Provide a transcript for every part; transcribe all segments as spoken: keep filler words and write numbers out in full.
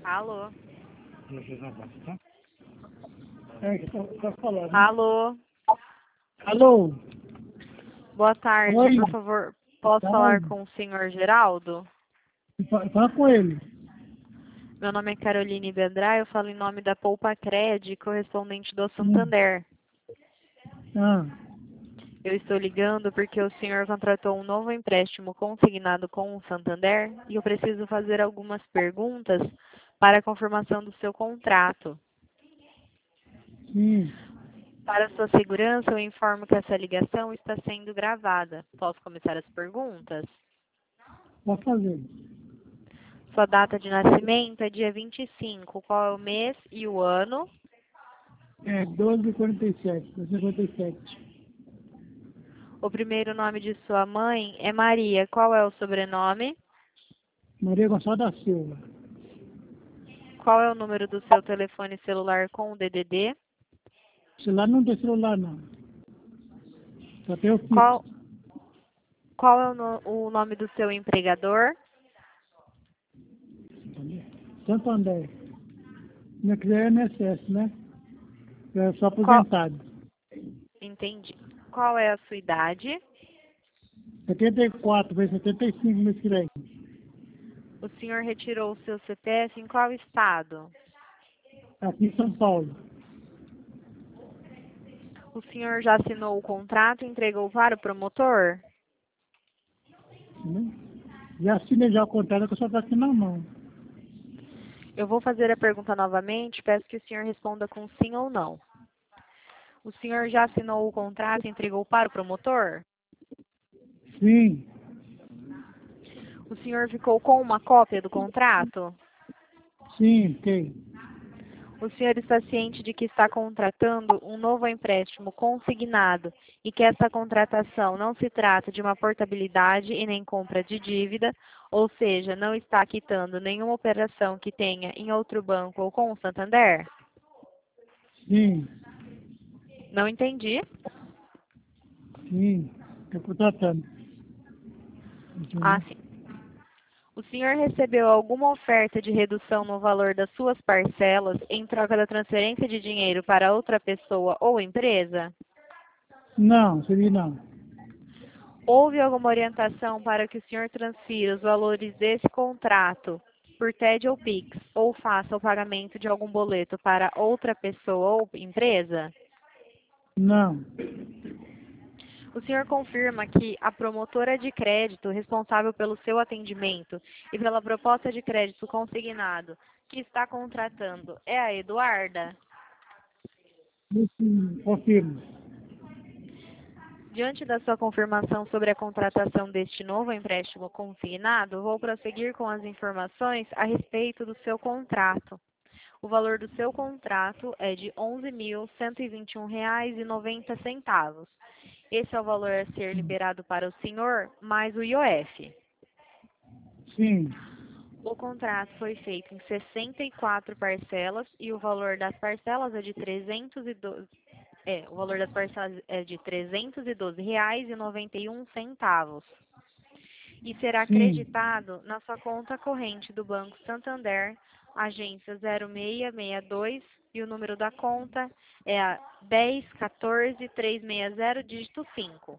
Alô? É, que tá, tá falando. Alô? Alô? Boa tarde, Oi. por favor, posso Tá falar aí. com o senhor Geraldo? Fa- Fala com ele. Meu nome é Caroline Bedra, eu falo em nome da Poupa Cred, correspondente do Hum. Santander. Ah, Eu estou ligando porque o senhor contratou um novo empréstimo consignado com o Santander e eu preciso fazer algumas perguntas para a confirmação do seu contrato. sim. Para sua segurança, eu informo que essa ligação está sendo gravada. Posso começar as perguntas? Pode fazer. Sua data de nascimento é dia vinte e cinco. Qual é o mês e o ano? É doze e quarenta e sete. doze e quarenta e sete. O primeiro nome de sua mãe é Maria. Qual é o sobrenome? Maria Gonçalves da Silva. Qual é o número do seu telefone celular com o D D D? Celular não tem celular, não. Só tem o fixo. Qual, qual é o, no- o nome do seu empregador? Entendeu? Santander. Minha quiser é I N S S, né? Eu sou Qual, aposentado. entendi. Qual é a sua idade? setenta e quatro, vai setenta e cinco mês que vem. O senhor retirou o seu C P F em qual estado? Aqui em São Paulo. O senhor já assinou o contrato e entregou para o promotor? Né? Já assinei já o contrato, que eu só estou aqui na mão. Eu vou fazer a pergunta novamente, peço que o senhor responda com sim ou não. O senhor já assinou o contrato e entregou para o promotor? Sim, O senhor ficou com uma cópia do contrato? sim, tem. O senhor está ciente de que está contratando um novo empréstimo consignado e que essa contratação não se trata de uma portabilidade e nem compra de dívida, ou seja, não está quitando nenhuma operação que tenha em outro banco ou com o Santander? Sim, Não entendi. sim, estou contratando. Ah, Entendeu? sim. O senhor recebeu alguma oferta de redução no valor das suas parcelas em troca da transferência de dinheiro para outra pessoa ou empresa? Não, seria não. Houve alguma orientação para que o senhor transfira os valores desse contrato por T E D ou Pix, ou faça o pagamento de algum boleto para outra pessoa ou empresa? Não, O senhor confirma que a promotora de crédito responsável pelo seu atendimento e pela proposta de crédito consignado que está contratando é a Eduarda? isso confirmo. Diante da sua confirmação sobre a contratação deste novo empréstimo consignado, vou prosseguir com as informações a respeito do seu contrato. O valor do seu contrato é de onze mil cento e vinte e um reais e noventa centavos. Esse é o valor a ser liberado para o senhor, mais o I O F. Sim, O contrato foi feito em sessenta e quatro parcelas e o valor das parcelas é de trezentos e doze, é, o valor das parcelas é de trezentos e doze reais e noventa e um centavos. E será sim, acreditado na sua conta corrente do Banco Santander, agência zero seis seis dois, e o número da conta é a dez quatorze trezentos e sessenta, dígito cinco.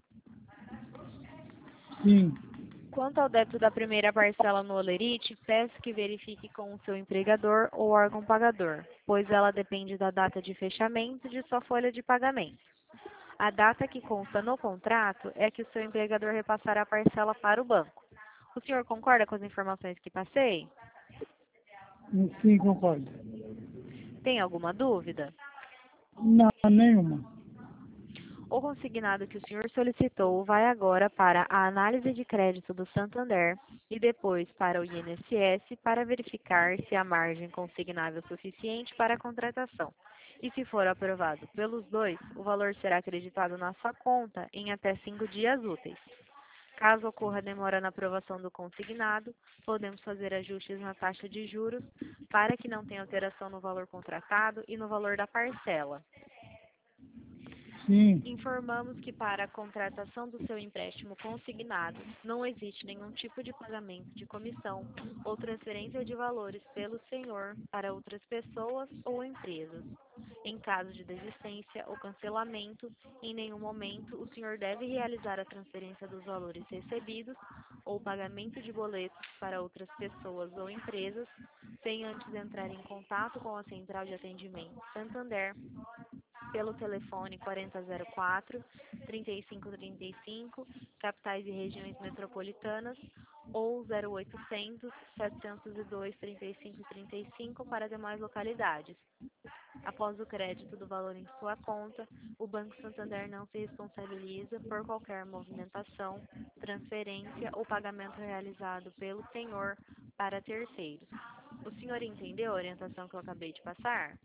sim, Quanto ao débito da primeira parcela no Olerite, peço que verifique com o seu empregador ou órgão pagador, pois ela depende da data de fechamento de sua folha de pagamento. A data que consta no contrato é que o seu empregador repassará a parcela para o banco. O senhor concorda com as informações que passei? sim, concordo. Tem alguma dúvida? Não, nenhuma. O consignado que o senhor solicitou vai agora para a análise de crédito do Santander e depois para o I N S S para verificar se a margem consignável é suficiente para a contratação. E se for aprovado pelos dois, o valor será acreditado na sua conta em até cinco dias úteis. Caso ocorra demora na aprovação do consignado, podemos fazer ajustes na taxa de juros para que não tenha alteração no valor contratado e no valor da parcela. Sim. Informamos que para a contratação do seu empréstimo consignado não existe nenhum tipo de pagamento de comissão ou transferência de valores pelo senhor para outras pessoas ou empresas. Em caso de desistência ou cancelamento, em nenhum momento o senhor deve realizar a transferência dos valores recebidos ou pagamento de boletos para outras pessoas ou empresas sem antes entrar em contato com a Central de Atendimento Santander pelo telefone quarenta zero quatro, trinta e cinco trinta e cinco, capitais e regiões metropolitanas, ou zero oitocentos, setecentos e dois, trinta e cinco trinta e cinco para demais localidades. Após o crédito do valor em sua conta, o Banco Santander não se responsabiliza por qualquer movimentação, transferência ou pagamento realizado pelo senhor para terceiros. O senhor entendeu a orientação que eu acabei de passar?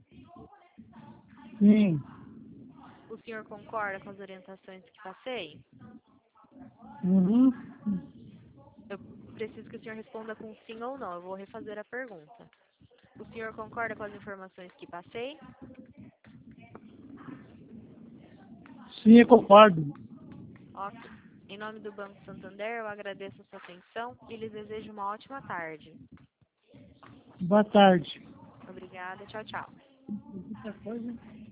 Sim. O senhor concorda com as orientações que passei? Uhum. Eu preciso que o senhor responda com sim ou não. Eu vou refazer a pergunta. O senhor concorda com as informações que passei? Sim, eu concordo. Ok. Em nome do Banco Santander, eu agradeço a sua atenção e lhes desejo uma ótima tarde. Boa tarde. Obrigada. Tchau, tchau. Muita coisa.